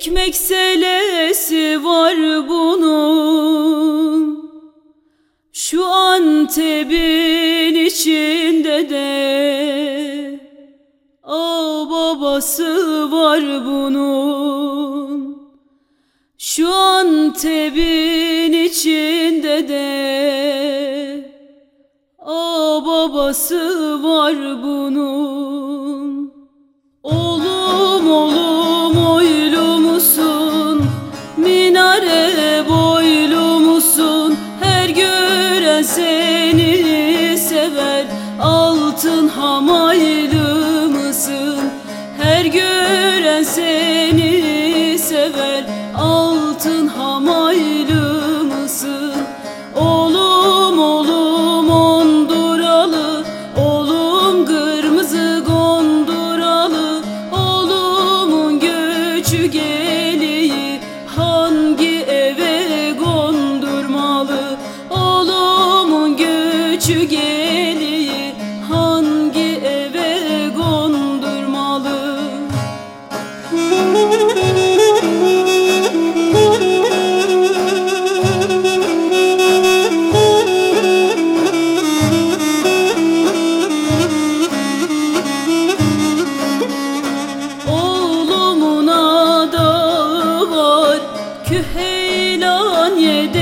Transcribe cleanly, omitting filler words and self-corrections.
Ekmek selesi var bunun, şu Antep'in içinde de babası var bunun. Şu Antep'in içinde de babası var bunun. Oğlum oğlum oylu musun, minare boylu musun? Her gören seni sever, altın hamaylı mısın? Her gören seni sever, altın hamaylı mısın? Oğlum oğlum onduralı, oğlum kırmızı gonduralı, oğlumun göçü geliği hangi eve gondurmalı? Oğlumun göçü geliği hangi eve gondurmalı? Oğlumun adağı var Küheylan yedi